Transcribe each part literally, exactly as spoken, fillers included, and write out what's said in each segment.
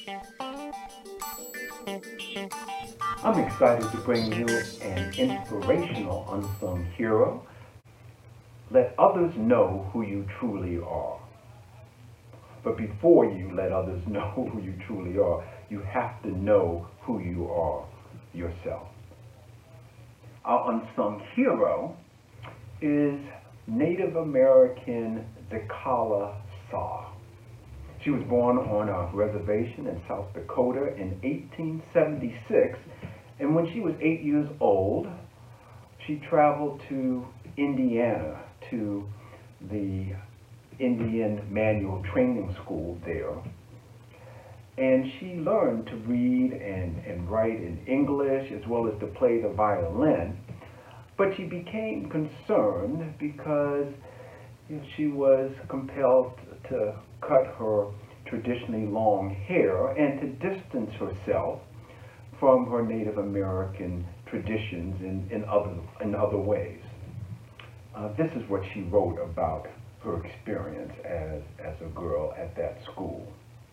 I'm excited to bring you an inspirational unsung hero. Let others know who you truly are. But before you let others know who you truly are, you have to know who you are yourself. Our unsung hero is Native American Dakala Saw. She was born on a reservation in South Dakota in eighteen seventy-six, and when she was eight years old, she traveled to Indiana to the Indian Manual Training School there, and she learned to read and, and write in English as well as to play the violin. But she became concerned because you know, she was compelled to cut her traditionally long hair and to distance herself from her Native American traditions in, in, other, in other ways. Uh, this is what she wrote about her experience as, as a girl at that school.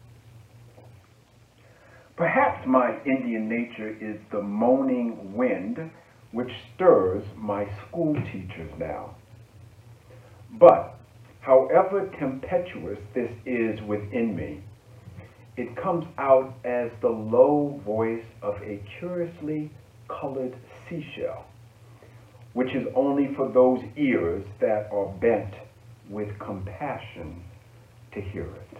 Perhaps my Indian nature is the moaning wind which stirs my school teachers now. But however tempestuous this is within me, it comes out as the low voice of a curiously colored seashell, which is only for those ears that are bent with compassion to hear it.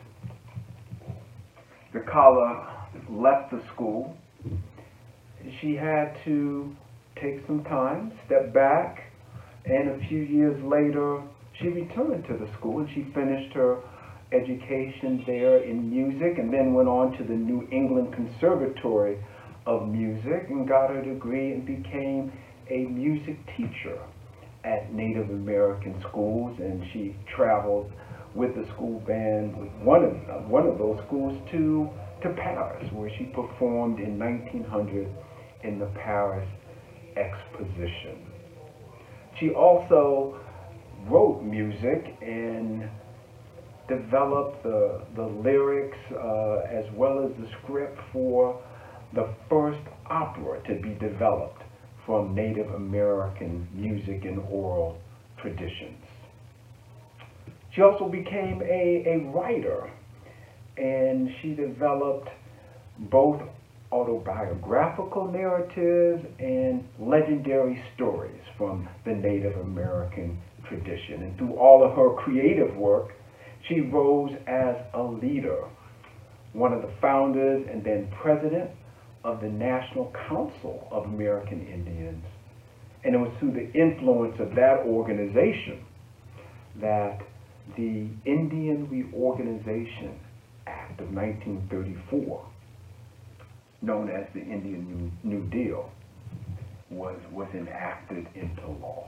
Dakala left the school. She had to take some time, step back, and a few years later, she returned to the school and she finished her education there in music and then went on to the New England Conservatory of Music and got her degree and became a music teacher at Native American schools, and she traveled with the school band, with one of, uh, one of those schools to, to Paris, where she performed in nineteen hundred in the Paris Exposition. She also wrote music and developed the, the lyrics uh, as well as the script for the first opera to be developed from Native American music and oral traditions. She also became a, a writer, and she developed both autobiographical narratives and legendary stories from the Native American tradition. And through all of her creative work, she rose as a leader, one of the founders and then president of the National Council of American Indians. And it was through the influence of that organization that the Indian Reorganization Act of nineteen thirty-four, known as the Indian New Deal, was, was enacted into law.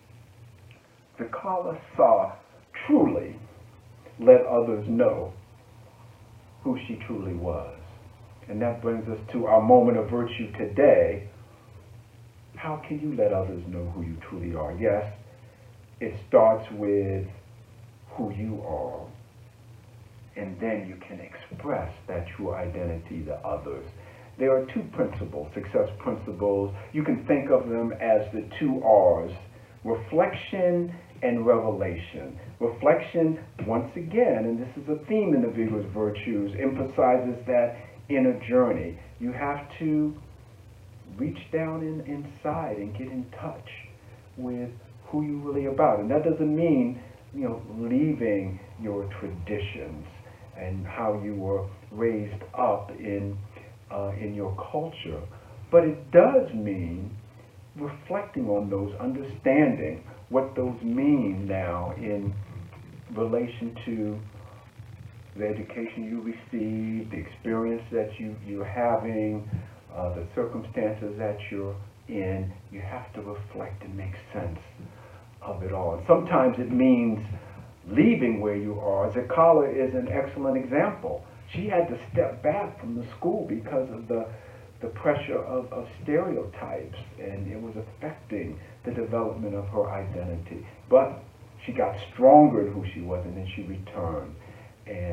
Dakala Saw truly let others know who she truly was. And that brings us to our moment of virtue today. How can you let others know who you truly are? Yes, it starts with who you are, and then you can express that true identity to others. There are two principles, success principles. You can think of them as the two R's, reflection and revelation. Reflection, once again, and this is a theme in the Vigorous Virtues, emphasizes that inner journey. You have to reach down in, inside and get in touch with who you're really about. And that doesn't mean, you know, leaving your traditions and how you were raised up in uh, in your culture, but it does mean reflecting on those, understanding what those mean now in relation to the education you received, the experience that you, you're having, uh, the circumstances that you're in. You have to reflect and make sense of it all. And sometimes it means leaving where you are. Dakala is an excellent example. She had to step back from the school because of the the pressure of, of stereotypes, and it was affecting the development of her identity. But she got stronger in who she was, and then she returned and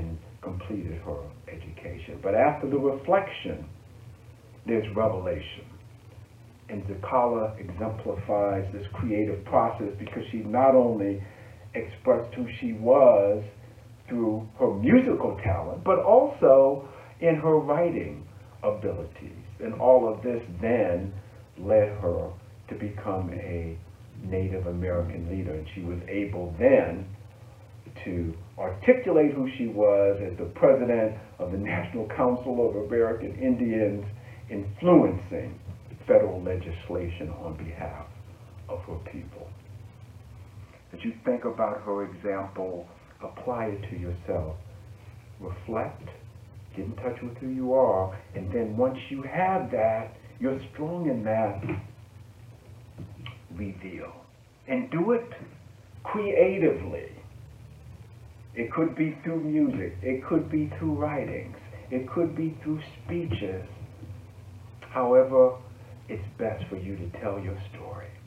completed her education. But after the reflection, there's revelation. And Zikala exemplifies this creative process because she not only expressed who she was through her musical talent, but also in her writing abilities. And all of this then led her to become a Native American leader. And she was able then to articulate who she was as the president of the National Council of American Indians, influencing federal legislation on behalf of her people. As you think about her example, apply it to yourself. Reflect, get in touch with who you are, and then once you have that, you're strong in that, reveal. And do it creatively. It could be through music. It could be through writings. It could be through speeches. However, it's best for you to tell your story.